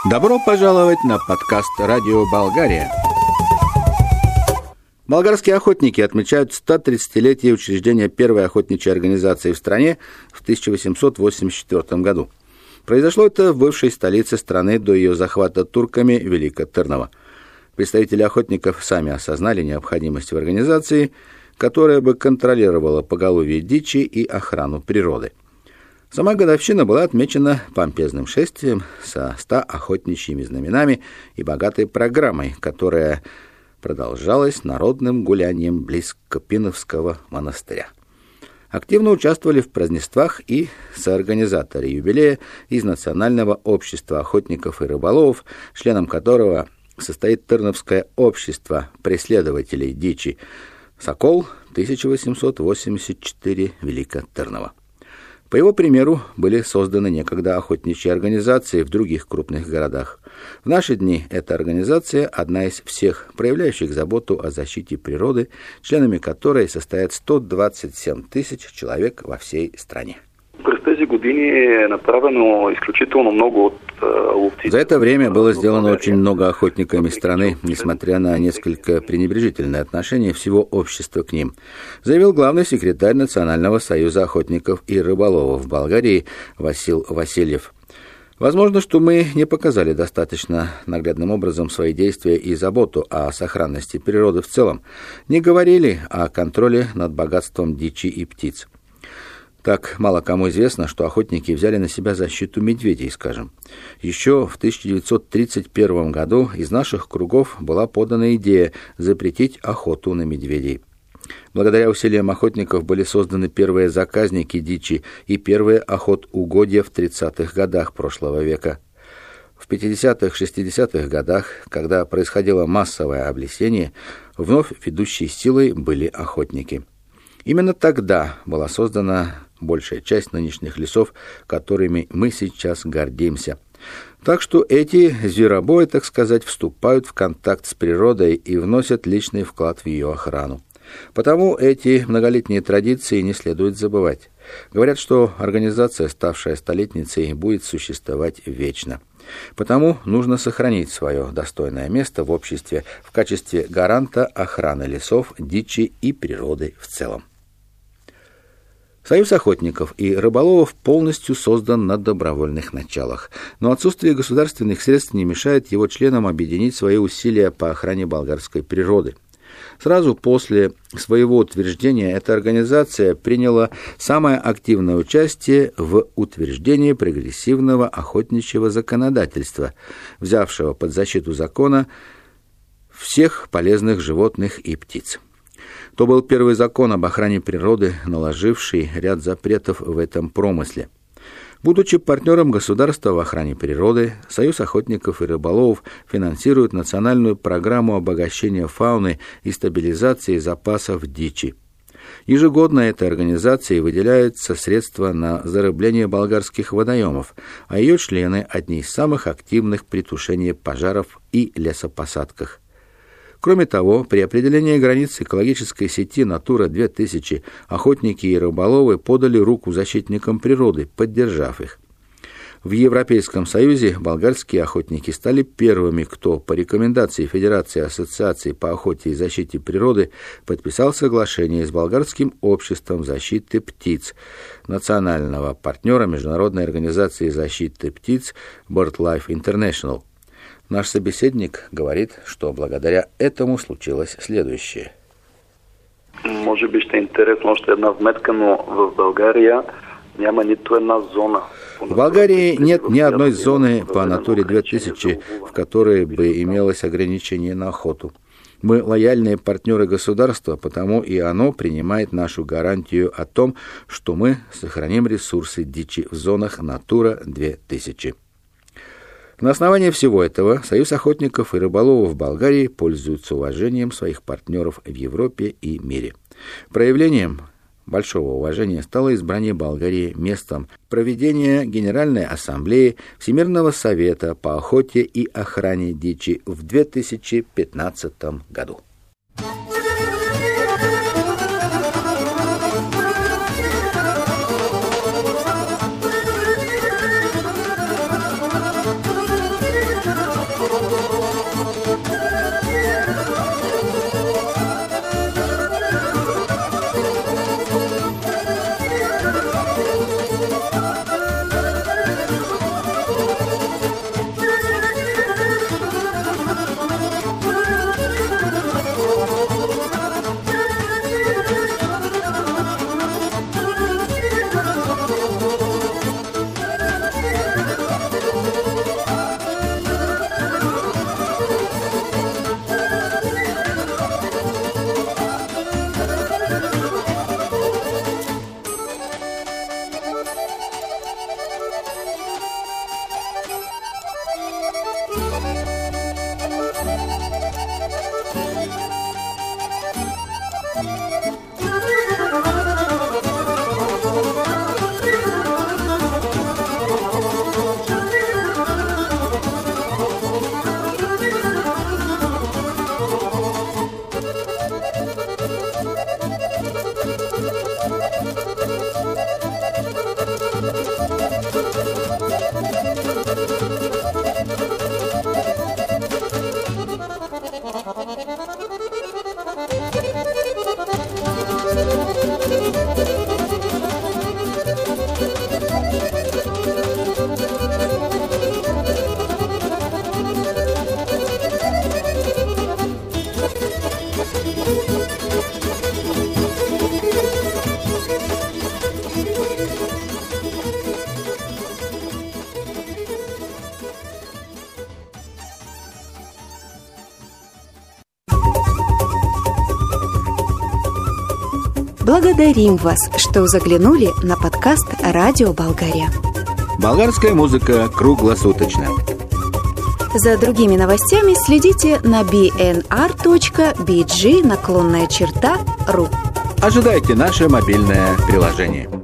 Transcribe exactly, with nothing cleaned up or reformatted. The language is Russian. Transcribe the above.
Добро пожаловать на подкаст «Радио Болгария». Болгарские охотники отмечают сто тридцатилетие учреждения первой охотничьей организации в стране в тысяча восемьсот восемьдесят четвёртом году. Произошло это в бывшей столице страны до ее захвата турками Великого Тырнова. Представители охотников сами осознали необходимость в организации, которая бы контролировала поголовье дичи и охрану природы. Сама годовщина была отмечена помпезным шествием со ста охотничьими знаменами и богатой программой, которая продолжалась народным гулянием близ Копиновского монастыря. Активно участвовали в празднествах и соорганизаторы юбилея из Национального общества охотников и рыболовов, членом которого состоит Тырновское общество преследователей дичи «Сокол» тысяча восемьсот восемьдесят четыре Великого Тырнова. По его примеру были созданы некогда охотничьи организации в других крупных городах. В наши дни эта организация одна из всех, проявляющих заботу о защите природы, членами которой состоят сто двадцать семь тысяч человек во всей стране. За это время было сделано очень много охотниками страны, несмотря на несколько пренебрежительное отношение всего общества к ним, заявил главный секретарь Национального союза охотников и рыболовов в Болгарии Васил Васильев. Возможно, что мы не показали достаточно наглядным образом свои действия и заботу о сохранности природы в целом, не говорили о контроле над богатством дичи и птиц. Так мало кому известно, что охотники взяли на себя защиту медведей, скажем. Еще в тысяча девятьсот тридцать первом году из наших кругов была подана идея запретить охоту на медведей. Благодаря усилиям охотников были созданы первые заказники дичи и первые охотугодья в тридцатых годах прошлого века. В пятидесятых-шестидесятых годах, когда происходило массовое облесение, вновь ведущей силой были охотники. Именно тогда была создана большая часть нынешних лесов, которыми мы сейчас гордимся. Так что эти зверобои, так сказать, вступают в контакт с природой и вносят личный вклад в ее охрану. Потому эти многолетние традиции не следует забывать. Говорят, что организация, ставшая столетницей, будет существовать вечно. Потому нужно сохранить свое достойное место в обществе в качестве гаранта охраны лесов, дичи и природы в целом. Союз охотников и рыболовов полностью создан на добровольных началах, но отсутствие государственных средств не мешает его членам объединить свои усилия по охране болгарской природы. Сразу после своего утверждения эта организация приняла самое активное участие в утверждении прогрессивного охотничьего законодательства, взявшего под защиту закона всех полезных животных и птиц. То был первый закон об охране природы, наложивший ряд запретов в этом промысле. Будучи партнером государства в охране природы, Союз охотников и рыболовов финансирует национальную программу обогащения фауны и стабилизации запасов дичи. Ежегодно этой организации выделяются средства на зарыбление болгарских водоемов, а ее члены – одни из самых активных при тушении пожаров и лесопосадках. Кроме того, при определении границ экологической сети «Натура две тысячи» охотники и рыболовы подали руку защитникам природы, поддержав их. В Европейском Союзе болгарские охотники стали первыми, кто по рекомендации Федерации ассоциаций по охоте и защите природы подписал соглашение с Болгарским обществом защиты птиц, национального партнера Международной организации защиты птиц BirdLife International. Наш собеседник говорит, что благодаря этому случилось следующее. Може би ще е интересно още една вметка, но в България няма нито една зона. В Болгарии нет ни одной зоны по Натуре две тысячи, в которой бы имелось ограничение на охоту. Мы лояльные партнеры государства, потому и оно принимает нашу гарантию о том, что мы сохраним ресурсы дичи в зонах Натура две тысячи. На основании всего этого Союз охотников и рыболовов в Болгарии пользуется уважением своих партнеров в Европе и мире. Проявлением большого уважения стало избрание Болгарии местом проведения Генеральной Ассамблеи Всемирного Совета по охоте и охране дичи в две тысячи пятнадцатом году. Благодарим вас, что заглянули на подкаст «Радио Болгария». Болгарская музыка круглосуточно. За другими новостями следите на би эн ар точка би джи наклонная черта ру. Ожидайте наше мобильное приложение.